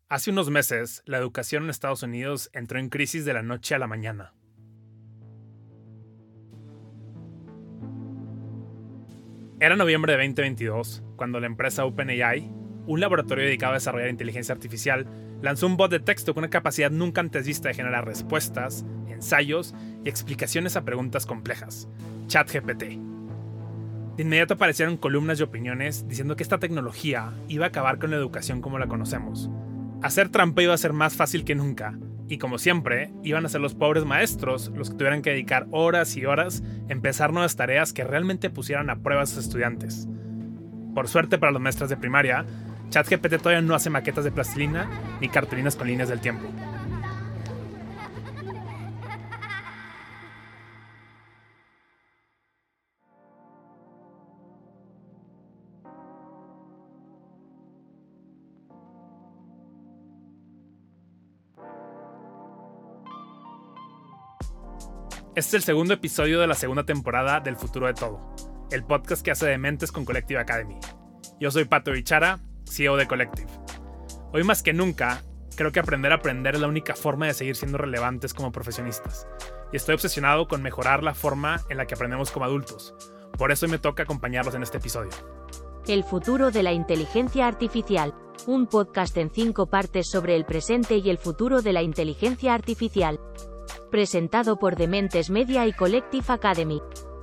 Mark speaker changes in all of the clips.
Speaker 1: Hace unos meses, la educación en Estados Unidos entró en crisis de la noche a la mañana. Era noviembre de 2022, cuando la empresa OpenAI, un laboratorio dedicado a desarrollar inteligencia artificial, lanzó un bot de texto con una capacidad nunca antes vista de generar respuestas, ensayos y explicaciones a preguntas complejas, ChatGPT. De inmediato aparecieron columnas y opiniones diciendo que esta tecnología iba a acabar con la educación como la conocemos. Hacer trampa iba a ser más fácil que nunca, y como siempre, iban a ser los pobres maestros los que tuvieran que dedicar horas y horas a empezar nuevas tareas que realmente pusieran a prueba a sus estudiantes. Por suerte para los maestros de primaria, ChatGPT todavía no hace maquetas de plastilina ni cartulinas con líneas del tiempo. Este es el segundo episodio de la segunda temporada del Futuro de Todo, el podcast que hace Dementes con Collective Academy. Yo soy Pato Bichara, CEO de Collective. Hoy más que nunca, creo que aprender a aprender es la única forma de seguir siendo relevantes como profesionistas. Y estoy obsesionado con mejorar la forma en la que aprendemos como adultos. Por eso hoy me toca acompañarlos en este episodio.
Speaker 2: El futuro de la inteligencia artificial. Un podcast en 5 partes sobre el presente y el futuro de la inteligencia artificial. Presentado por Dementes Media y Collective Academy.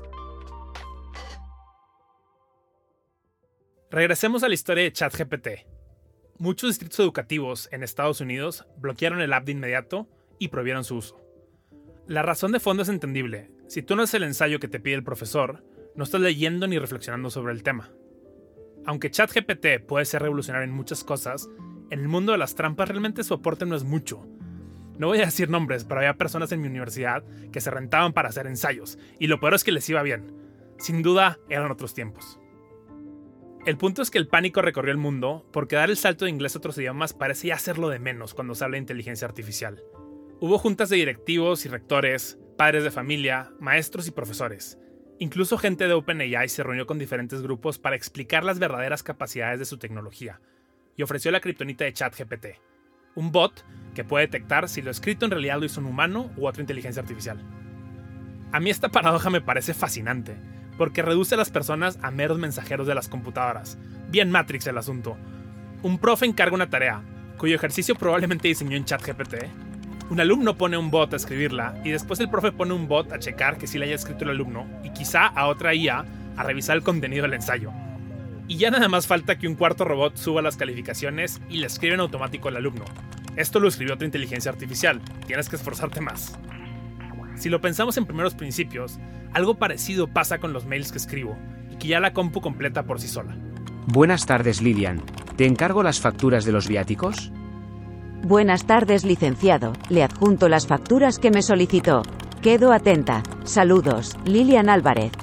Speaker 1: Regresemos a la historia de ChatGPT. Muchos distritos educativos en Estados Unidos bloquearon el app de inmediato y prohibieron su uso. La razón de fondo es entendible. Si tú no haces el ensayo que te pide el profesor, no estás leyendo ni reflexionando sobre el tema. Aunque ChatGPT puede ser revolucionario en muchas cosas, en el mundo de las trampas realmente su aporte no es mucho. No voy a decir nombres, pero había personas en mi universidad que se rentaban para hacer ensayos, y lo peor es que les iba bien. Sin duda, eran otros tiempos. El punto es que el pánico recorrió el mundo porque dar el salto de inglés a otros idiomas parece ya hacerlo de menos cuando se habla de inteligencia artificial. Hubo juntas de directivos y rectores, padres de familia, maestros y profesores. Incluso gente de OpenAI se reunió con diferentes grupos para explicar las verdaderas capacidades de su tecnología y ofreció la kriptonita de ChatGPT, un bot que puede detectar si lo escrito en realidad lo hizo un humano u otra inteligencia artificial. A mí esta paradoja me parece fascinante, porque reduce a las personas a meros mensajeros de las computadoras. Bien Matrix el asunto. Un profe encarga una tarea, cuyo ejercicio probablemente diseñó en ChatGPT. Un alumno pone un bot a escribirla, y después el profe pone un bot a checar que sí la haya escrito el alumno, y quizá a otra IA a revisar el contenido del ensayo. Y ya nada más falta que un cuarto robot suba las calificaciones y le escribe en automático al alumno. Esto lo escribió otra inteligencia artificial, tienes que esforzarte más. Si lo pensamos en primeros principios, algo parecido pasa con los mails que escribo, y que ya la compu completa por sí sola.
Speaker 3: Buenas tardes, Lilian. ¿Te encargo las facturas de los viáticos?
Speaker 4: Buenas tardes, licenciado. Le adjunto las facturas que me solicitó. Quedo atenta. Saludos, Lilian Álvarez.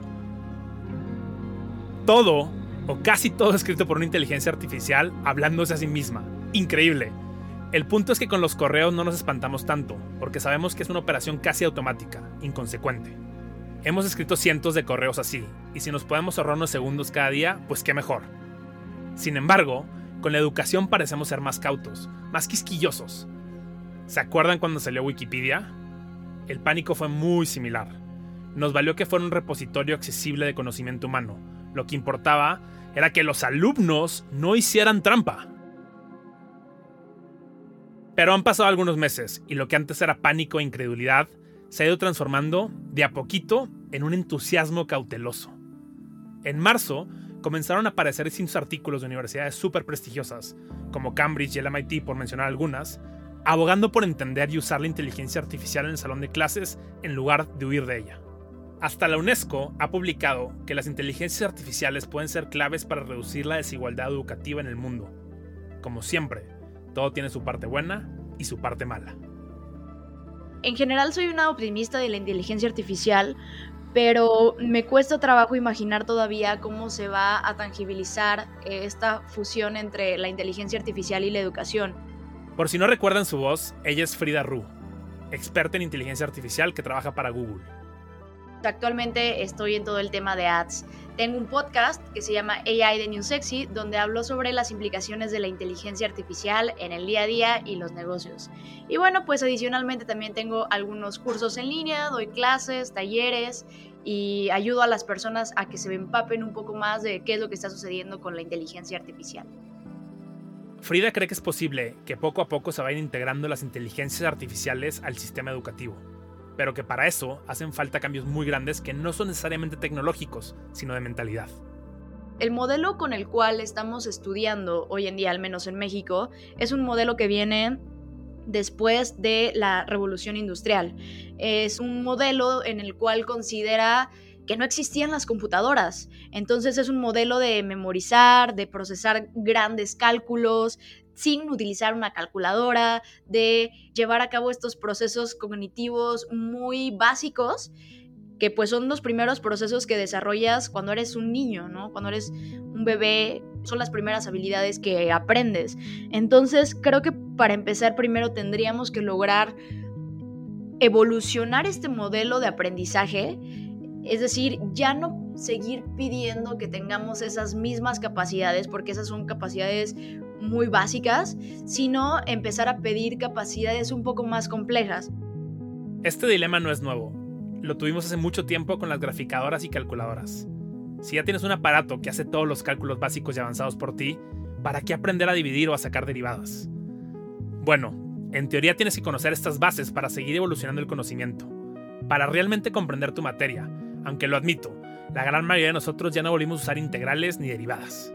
Speaker 1: Todo, o casi todo escrito por una inteligencia artificial hablándose a sí misma. Increíble. El punto es que con los correos no nos espantamos tanto, porque sabemos que es una operación casi automática, inconsecuente. Hemos escrito cientos de correos así, y si nos podemos ahorrar unos segundos cada día, pues qué mejor. Sin embargo, con la educación parecemos ser más cautos, más quisquillosos. ¿Se acuerdan cuando salió Wikipedia? El pánico fue muy similar. Nos valió que fuera un repositorio accesible de conocimiento humano. Lo que importaba era que los alumnos no hicieran trampa. Pero han pasado algunos meses, y lo que antes era pánico e incredulidad se ha ido transformando de a poquito en un entusiasmo cauteloso. En marzo, comenzaron a aparecer distintos artículos de universidades súper prestigiosas, como Cambridge y el MIT por mencionar algunas, abogando por entender y usar la inteligencia artificial en el salón de clases en lugar de huir de ella. Hasta la UNESCO ha publicado que las inteligencias artificiales pueden ser claves para reducir la desigualdad educativa en el mundo. Como siempre, todo tiene su parte buena y su parte mala.
Speaker 5: En general soy una optimista de la inteligencia artificial, pero me cuesta trabajo imaginar todavía cómo se va a tangibilizar esta fusión entre la inteligencia artificial y la educación.
Speaker 1: Por si no recuerdan su voz, ella es Frida Ru, experta en inteligencia artificial que trabaja para Google.
Speaker 5: Actualmente estoy en todo el tema de ads. Tengo un podcast que se llama AI The New Sexy, donde hablo sobre las implicaciones de la inteligencia artificial en el día a día y los negocios. Y bueno, pues adicionalmente también tengo algunos cursos en línea, doy clases, talleres y ayudo a las personas a que se empapen un poco más de qué es lo que está sucediendo con la inteligencia artificial.
Speaker 1: Frida cree que es posible que poco a poco se vayan integrando las inteligencias artificiales al sistema educativo, pero que para eso hacen falta cambios muy grandes que no son necesariamente tecnológicos, sino de mentalidad.
Speaker 5: El modelo con el cual estamos estudiando hoy en día, al menos en México, es un modelo que viene después de la Revolución Industrial. Es un modelo en el cual considera que no existían las computadoras. Entonces es un modelo de memorizar, de procesar grandes cálculos sin utilizar una calculadora, de llevar a cabo estos procesos cognitivos muy básicos, que pues son los primeros procesos que desarrollas cuando eres un niño, ¿no? Cuando eres un bebé, son las primeras habilidades que aprendes. Entonces creo que para empezar primero tendríamos que lograr evolucionar este modelo de aprendizaje. Es decir, ya no seguir pidiendo que tengamos esas mismas capacidades, porque esas son capacidades muy básicas, sino empezar a pedir capacidades un poco más complejas.
Speaker 1: Este dilema no es nuevo. Lo tuvimos hace mucho tiempo con las graficadoras y calculadoras. Si ya tienes un aparato que hace todos los cálculos básicos y avanzados por ti, ¿para qué aprender a dividir o a sacar derivadas? Bueno, en teoría tienes que conocer estas bases para seguir evolucionando el conocimiento, para realmente comprender tu materia, aunque lo admito, la gran mayoría de nosotros ya no volvimos a usar integrales ni derivadas.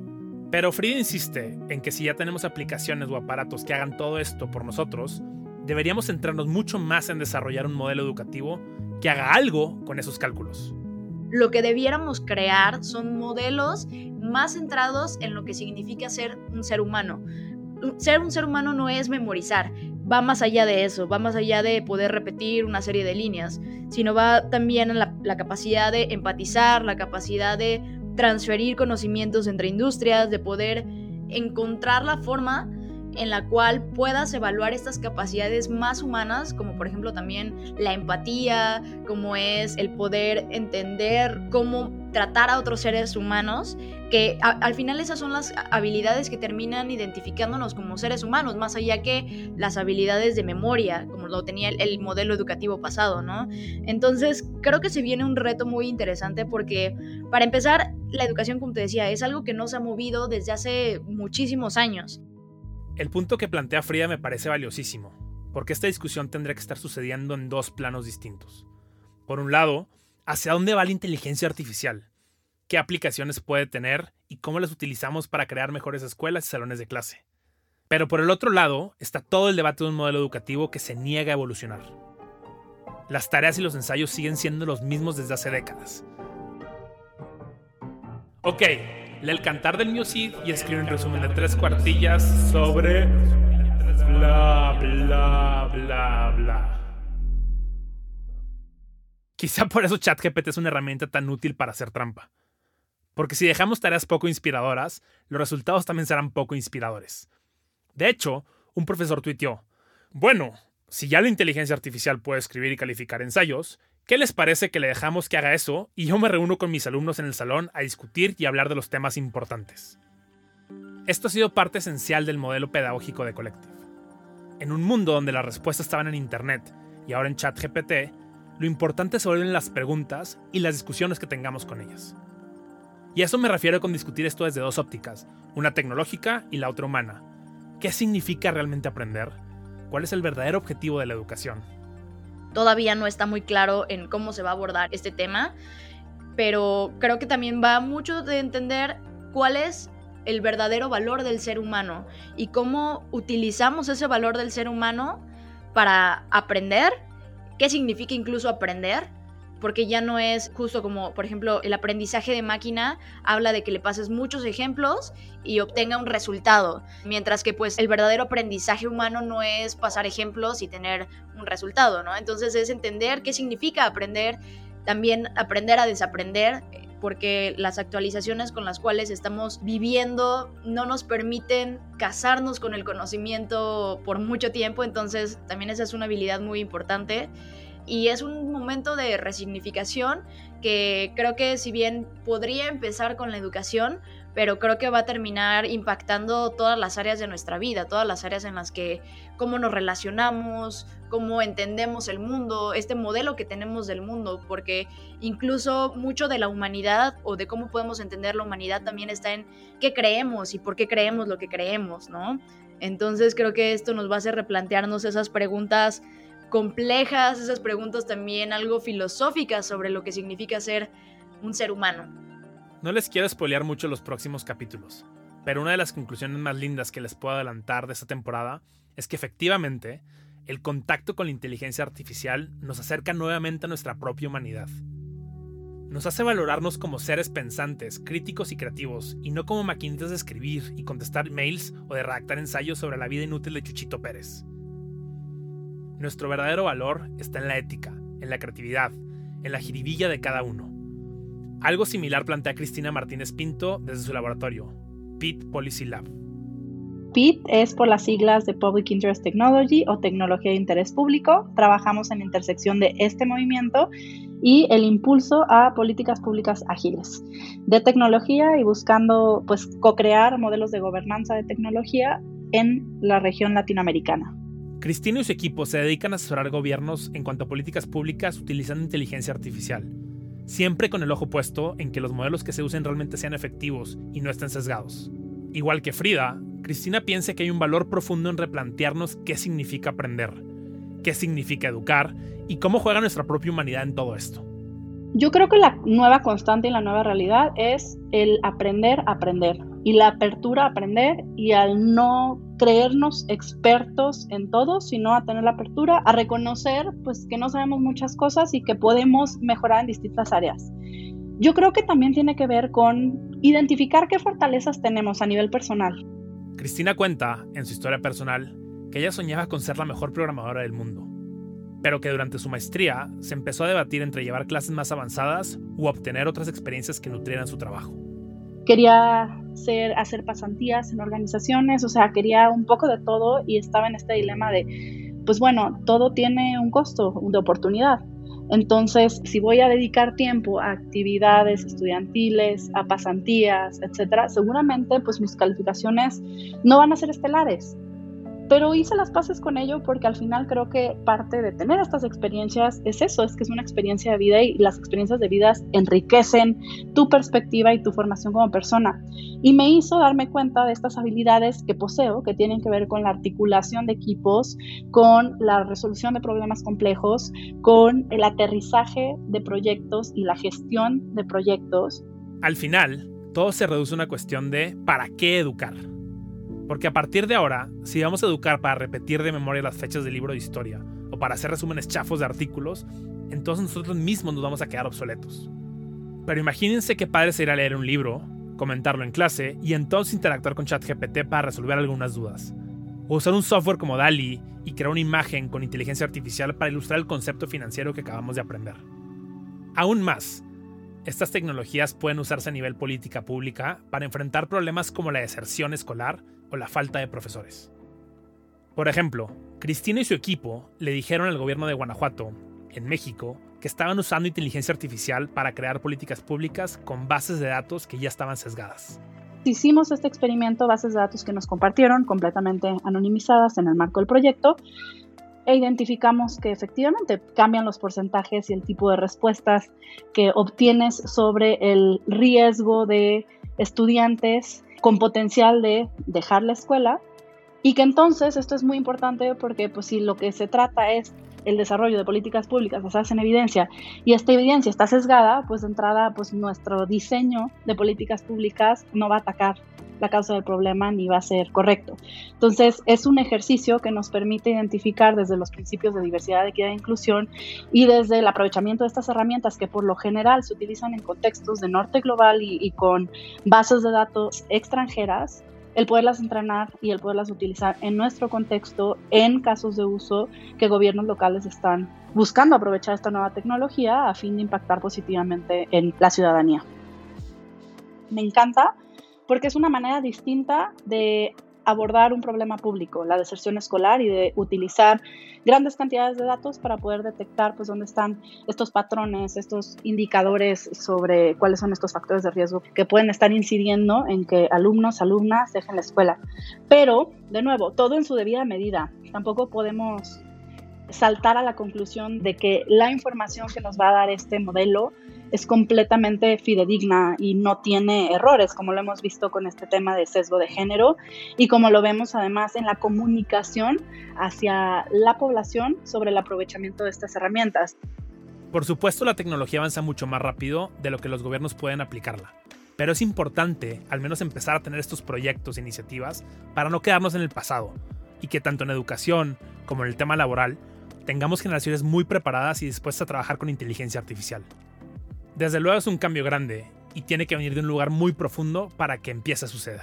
Speaker 1: Pero Frida insiste en que si ya tenemos aplicaciones o aparatos que hagan todo esto por nosotros, deberíamos centrarnos mucho más en desarrollar un modelo educativo que haga algo con esos cálculos.
Speaker 5: Lo que debiéramos crear son modelos más centrados en lo que significa ser un ser humano. Ser un ser humano no es memorizar, va más allá de eso, va más allá de poder repetir una serie de líneas, sino va también en la capacidad de empatizar, la capacidad de transferir conocimientos entre industrias, de poder encontrar la forma en la cual puedas evaluar estas capacidades más humanas, como por ejemplo también la empatía, como es el poder entender cómo tratar a otros seres humanos, que al final esas son las habilidades que terminan identificándonos como seres humanos, más allá que las habilidades de memoria, como lo tenía el modelo educativo pasado, ¿no? Entonces, creo que se viene un reto muy interesante porque, para empezar, la educación, como te decía, es algo que no se ha movido desde hace muchísimos años.
Speaker 1: El punto que plantea Frida me parece valiosísimo, porque esta discusión tendría que estar sucediendo en dos planos distintos. Por un lado, ¿hacia dónde va la inteligencia artificial? ¿Qué aplicaciones puede tener y cómo las utilizamos para crear mejores escuelas y salones de clase? Pero por el otro lado, está todo el debate de un modelo educativo que se niega a evolucionar. Las tareas y los ensayos siguen siendo los mismos desde hace décadas. Ok, lee el cantar del Newseed y escribe un resumen de 3 cuartillas sobre bla bla bla bla. Quizá por eso ChatGPT es una herramienta tan útil para hacer trampa. Porque si dejamos tareas poco inspiradoras, los resultados también serán poco inspiradores. De hecho, un profesor tuiteó: bueno, si ya la inteligencia artificial puede escribir y calificar ensayos, ¿qué les parece que le dejamos que haga eso y yo me reúno con mis alumnos en el salón a discutir y hablar de los temas importantes? Esto ha sido parte esencial del modelo pedagógico de Collective. En un mundo donde las respuestas estaban en Internet y ahora en ChatGPT, lo importante se vuelven las preguntas y las discusiones que tengamos con ellas. Y a eso me refiero con discutir esto desde dos ópticas, una tecnológica y la otra humana. ¿Qué significa realmente aprender? ¿Cuál es el verdadero objetivo de la educación?
Speaker 5: Todavía no está muy claro en cómo se va a abordar este tema, pero creo que también va mucho de entender cuál es el verdadero valor del ser humano y cómo utilizamos ese valor del ser humano para aprender, qué significa incluso aprender, porque ya no es justo como, por ejemplo, el aprendizaje de máquina habla de que le pases muchos ejemplos y obtenga un resultado, mientras que pues el verdadero aprendizaje humano no es pasar ejemplos y tener un resultado, ¿no? Entonces es entender qué significa aprender, también aprender a desaprender, porque las actualizaciones con las cuales estamos viviendo no nos permiten casarnos con el conocimiento por mucho tiempo, entonces también esa es una habilidad muy importante. y es un momento de resignificación que creo que si bien podría empezar con la educación, pero creo que va a terminar impactando todas las áreas de nuestra vida, todas las áreas en las que cómo nos relacionamos, cómo entendemos el mundo, este modelo que tenemos del mundo, porque incluso mucho de la humanidad o de cómo podemos entender la humanidad también está en qué creemos y por qué creemos lo que creemos, ¿no? Entonces creo que esto nos va a hacer replantearnos esas preguntas complejas, esas preguntas también algo filosóficas sobre lo que significa ser un ser humano.
Speaker 1: No les quiero spoilear mucho los próximos capítulos, pero una de las conclusiones más lindas que les puedo adelantar de esta temporada es que efectivamente el contacto con la inteligencia artificial nos acerca nuevamente a nuestra propia humanidad. Nos hace valorarnos como seres pensantes, críticos y creativos, y no como maquinitas de escribir y contestar mails o de redactar ensayos sobre la vida inútil de Chuchito Pérez. Nuestro verdadero valor está en la ética, en la creatividad, en la jiribilla de cada uno. Algo similar plantea Cristina Martínez Pinto desde su laboratorio, PIT Policy Lab.
Speaker 6: PIT es por las siglas de Public Interest Technology o Tecnología de Interés Público. Trabajamos en la intersección de este movimiento y el impulso a políticas públicas ágiles de tecnología y buscando pues co-crear modelos de gobernanza de tecnología en la región latinoamericana.
Speaker 1: Cristina y su equipo se dedican a asesorar gobiernos en cuanto a políticas públicas utilizando inteligencia artificial, siempre con el ojo puesto en que los modelos que se usen realmente sean efectivos y no estén sesgados. Igual que Frida, Cristina piensa que hay un valor profundo en replantearnos qué significa aprender, qué significa educar y cómo juega nuestra propia humanidad en todo esto.
Speaker 6: Yo creo que la nueva constante y la nueva realidad es el aprender a aprender y la apertura a aprender y al no creernos expertos en todo, sino a tener la apertura a reconocer pues, que no sabemos muchas cosas y que podemos mejorar en distintas áreas. Yo creo que también tiene que ver con identificar qué fortalezas tenemos a nivel personal.
Speaker 1: Cristina cuenta, en su historia personal, que ella soñaba con ser la mejor programadora del mundo, pero que durante su maestría se empezó a debatir entre llevar clases más avanzadas u obtener otras experiencias que nutrieran su trabajo.
Speaker 6: Quería hacer pasantías en organizaciones, o sea, quería un poco de todo y estaba en este dilema de, pues bueno, todo tiene un costo de oportunidad. Entonces, si voy a dedicar tiempo a actividades estudiantiles, a pasantías, etcétera, seguramente pues mis calificaciones no van a ser estelares. Pero hice las paces con ello porque al final creo que parte de tener estas experiencias es eso, es que es una experiencia de vida y las experiencias de vida enriquecen tu perspectiva y tu formación como persona. Y me hizo darme cuenta de estas habilidades que poseo, que tienen que ver con la articulación de equipos, con la resolución de problemas complejos, con el aterrizaje de proyectos y la gestión de proyectos.
Speaker 1: Al final, todo se reduce a una cuestión de ¿para qué educar? Porque a partir de ahora, si vamos a educar para repetir de memoria las fechas del libro de historia o para hacer resúmenes chafos de artículos, entonces nosotros mismos nos vamos a quedar obsoletos. Pero imagínense qué padre sería leer un libro, comentarlo en clase y entonces interactuar con ChatGPT para resolver algunas dudas. O usar un software como DALL-E y crear una imagen con inteligencia artificial para ilustrar el concepto financiero que acabamos de aprender. Aún más, estas tecnologías pueden usarse a nivel política pública para enfrentar problemas como la deserción escolar o la falta de profesores. Por ejemplo, Cristina y su equipo le dijeron al gobierno de Guanajuato, en México, que estaban usando inteligencia artificial para crear políticas públicas con bases de datos que ya estaban sesgadas.
Speaker 6: Hicimos este experimento, bases de datos que nos compartieron completamente anonimizadas en el marco del proyecto, e identificamos que efectivamente cambian los porcentajes y el tipo de respuestas que obtienes sobre el riesgo de estudiantes con potencial de dejar la escuela, y que entonces esto es muy importante porque pues, si lo que se trata es el desarrollo de políticas públicas basadas en evidencia y esta evidencia está sesgada, pues de entrada pues, nuestro diseño de políticas públicas no va a atacar la causa del problema ni va a ser correcto. Entonces es un ejercicio que nos permite identificar desde los principios de diversidad, equidad e inclusión y desde el aprovechamiento de estas herramientas que por lo general se utilizan en contextos de norte global y con bases de datos extranjeras, el poderlas entrenar y el poderlas utilizar en nuestro contexto en casos de uso que gobiernos locales están buscando aprovechar esta nueva tecnología a fin de impactar positivamente en la ciudadanía. Me encanta porque es una manera distinta de abordar un problema público, la deserción escolar, y de utilizar grandes cantidades de datos para poder detectar pues dónde están estos patrones, estos indicadores sobre cuáles son estos factores de riesgo que pueden estar incidiendo en que alumnos, alumnas dejen la escuela. Pero, de nuevo, todo en su debida medida. Tampoco podemos saltar a la conclusión de que la información que nos va a dar este modelo es completamente fidedigna y no tiene errores, como lo hemos visto con este tema de sesgo de género y como lo vemos además en la comunicación hacia la población sobre el aprovechamiento de estas herramientas.
Speaker 1: Por supuesto, la tecnología avanza mucho más rápido de lo que los gobiernos pueden aplicarla, pero es importante al menos empezar a tener estos proyectos e iniciativas para no quedarnos en el pasado y que tanto en educación como en el tema laboral tengamos generaciones muy preparadas y dispuestas a trabajar con inteligencia artificial. Desde luego es un cambio grande y tiene que venir de un lugar muy profundo para que empiece a suceder.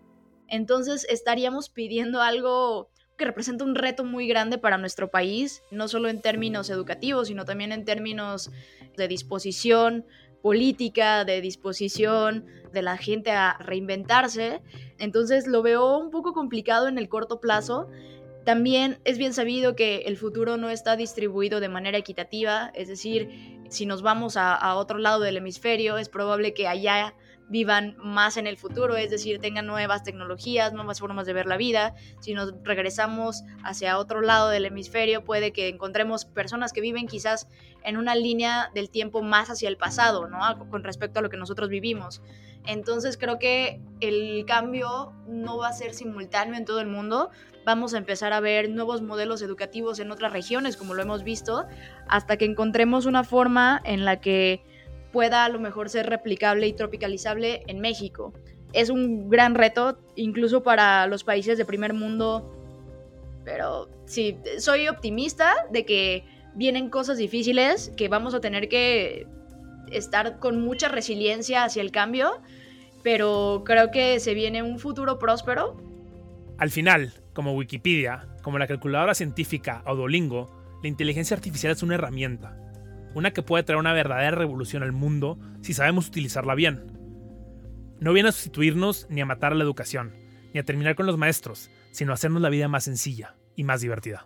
Speaker 5: Entonces estaríamos pidiendo algo que representa un reto muy grande para nuestro país, no solo en términos educativos, sino también en términos de disposición política, de disposición de la gente a reinventarse. Entonces lo veo un poco complicado en el corto plazo. También es bien sabido que el futuro no está distribuido de manera equitativa, es decir, si nos vamos a otro lado del hemisferio, es probable que allá vivan más en el futuro, es decir, tengan nuevas tecnologías, nuevas formas de ver la vida. Si nos regresamos hacia otro lado del hemisferio, puede que encontremos personas que viven quizás en una línea del tiempo más hacia el pasado, ¿no? Con respecto a lo que nosotros vivimos. Entonces creo que el cambio no va a ser simultáneo en todo el mundo. Vamos a empezar a ver nuevos modelos educativos en otras regiones, como lo hemos visto, hasta que encontremos una forma en la que pueda a lo mejor ser replicable y tropicalizable en México. Es un gran reto, incluso para los países de primer mundo, pero sí, soy optimista de que vienen cosas difíciles, que vamos a tener que estar con mucha resiliencia hacia el cambio, pero creo que se viene un futuro próspero.
Speaker 1: Al final, como Wikipedia, como la calculadora científica o Duolingo, la inteligencia artificial es una herramienta, una que puede traer una verdadera revolución al mundo si sabemos utilizarla bien. No viene a sustituirnos ni a matar a la educación, ni a terminar con los maestros, sino a hacernos la vida más sencilla y más divertida.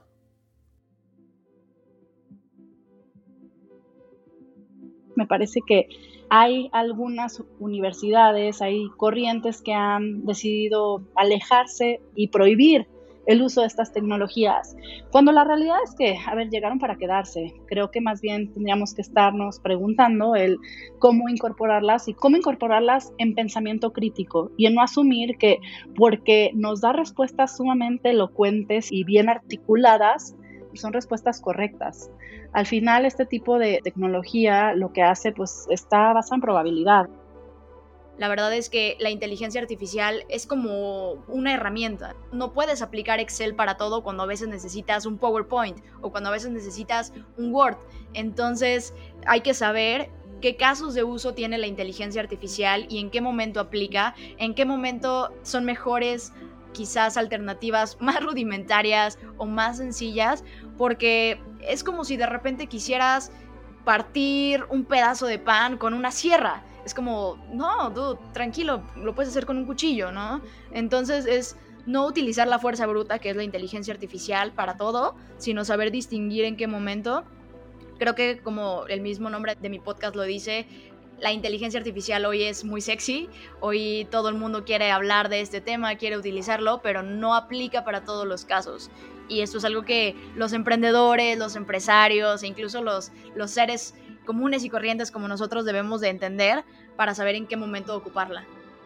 Speaker 6: Me parece que hay algunas universidades, hay corrientes que han decidido alejarse y prohibir el uso de estas tecnologías, cuando la realidad es que, llegaron para quedarse. Creo que más bien tendríamos que estarnos preguntando el cómo incorporarlas y cómo incorporarlas en pensamiento crítico y en no asumir que porque nos da respuestas sumamente elocuentes y bien articuladas, son respuestas correctas. Al final, este tipo de tecnología lo que hace, pues, está basada en probabilidad.
Speaker 5: La verdad es que la inteligencia artificial es como una herramienta. No puedes aplicar Excel para todo cuando a veces necesitas un PowerPoint o cuando a veces necesitas un Word. Entonces hay que saber qué casos de uso tiene la inteligencia artificial y en qué momento aplica, en qué momento son mejores quizás alternativas más rudimentarias o más sencillas, porque es como si de repente quisieras partir un pedazo de pan con una sierra. Es como, no, dude, tranquilo, lo puedes hacer con un cuchillo, ¿no? Entonces es no utilizar la fuerza bruta, que es la inteligencia artificial, para todo, sino saber distinguir en qué momento. Creo que, como el mismo nombre de mi podcast lo dice, la inteligencia artificial hoy es muy sexy, hoy todo el mundo quiere hablar de este tema, quiere utilizarlo, pero no aplica para todos los casos. Y esto es algo que los emprendedores, los empresarios e incluso los seres comunes y corrientes como nosotros debemos de entender para saber en qué momento ocuparla.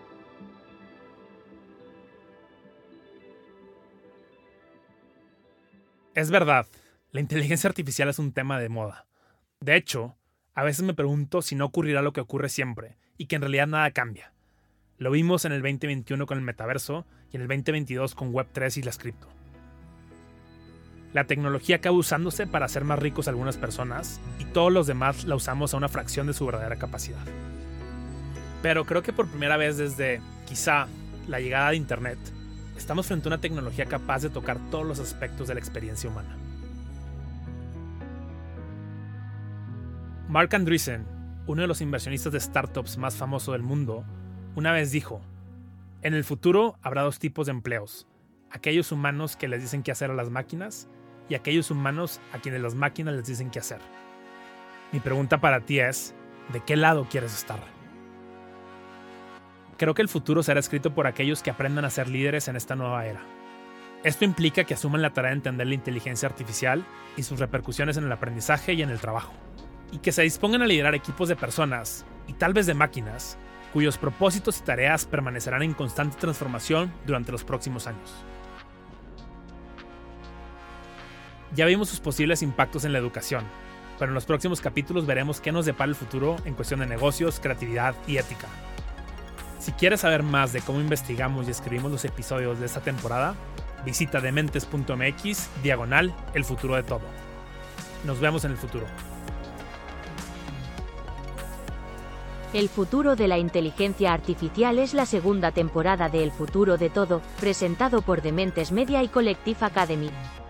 Speaker 1: Es verdad, la inteligencia artificial es un tema de moda. De hecho, a veces me pregunto si no ocurrirá lo que ocurre siempre y que en realidad nada cambia. Lo vimos en el 2021 con el metaverso y en el 2022 con Web3 y las cripto. La tecnología acaba usándose para hacer más ricos a algunas personas y todos los demás la usamos a una fracción de su verdadera capacidad. Pero creo que por primera vez desde, quizá, la llegada de Internet, estamos frente a una tecnología capaz de tocar todos los aspectos de la experiencia humana. Marc Andreessen, uno de los inversionistas de startups más famoso del mundo, una vez dijo: en el futuro habrá dos tipos de empleos, aquellos humanos que les dicen qué hacer a las máquinas y aquellos humanos a quienes las máquinas les dicen qué hacer. Mi pregunta para ti es, ¿de qué lado quieres estar? Creo que el futuro será escrito por aquellos que aprendan a ser líderes en esta nueva era. Esto implica que asuman la tarea de entender la inteligencia artificial y sus repercusiones en el aprendizaje y en el trabajo, y que se dispongan a liderar equipos de personas, y tal vez de máquinas, cuyos propósitos y tareas permanecerán en constante transformación durante los próximos años. Ya vimos sus posibles impactos en la educación, pero en los próximos capítulos veremos qué nos depara el futuro en cuestión de negocios, creatividad y ética. Si quieres saber más de cómo investigamos y escribimos los episodios de esta temporada, visita dementes.mx/el futuro de todo. Nos vemos en el futuro.
Speaker 2: El futuro de la inteligencia artificial es la segunda temporada de El futuro de todo, presentado por Dementes Media y Collective Academy.